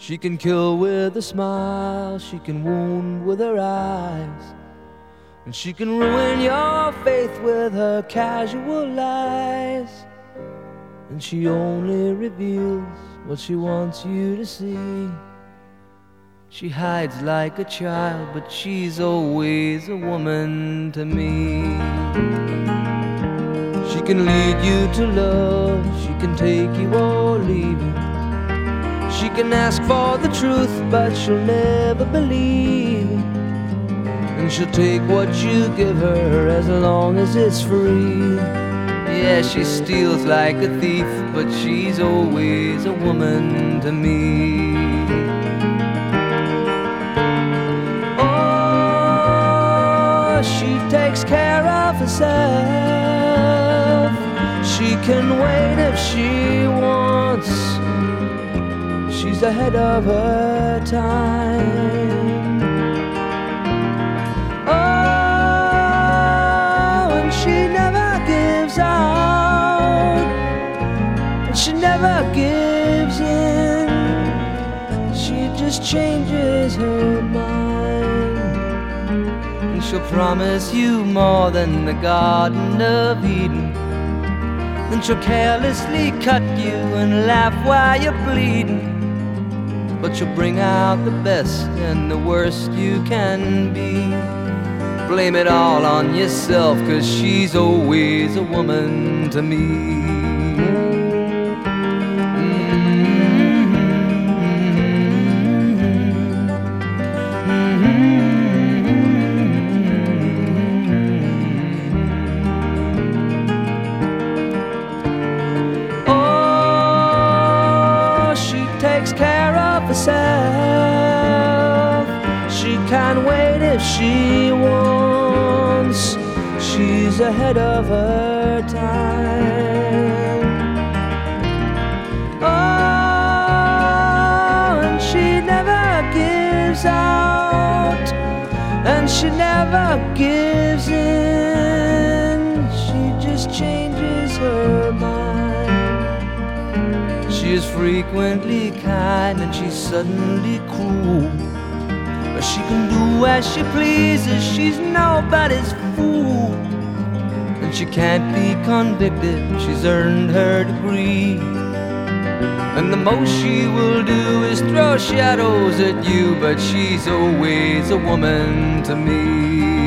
She can kill with a smile, she can wound with her eyes, and she can ruin your faith with her casual lies. And she only reveals what she wants you to see. She hides like a child, but she's always a woman to me. She can lead you to love, she can take you or leave you. She can ask for the truth, but she'll never believe. And she'll take what you give her as long as it's free. Yeah, she steals like a thief, but she's always a woman to me. Oh, she takes care of herself. She can wait if she wants. She's ahead of her time. Oh, and she never gives out, and she never gives in. She just changes her mind, and she'll promise you more than the Garden of Eden. Then she'll carelessly cut you and laugh while you're bleeding. But you'll bring out the best and the worst you can be. Blame it all on yourself, 'cause she's always a woman to me. Oh, she takes care of herself. She can wait if she wants. She's ahead of her time. Oh, and she never gives out, and she never gives in. She just changes her mind. She is frequently kind and she's suddenly cruel, but she can do as she pleases, she's nobody's fool. And she can't be convicted, she's earned her degree. And the most she will do is throw shadows at you, but she's always a woman to me.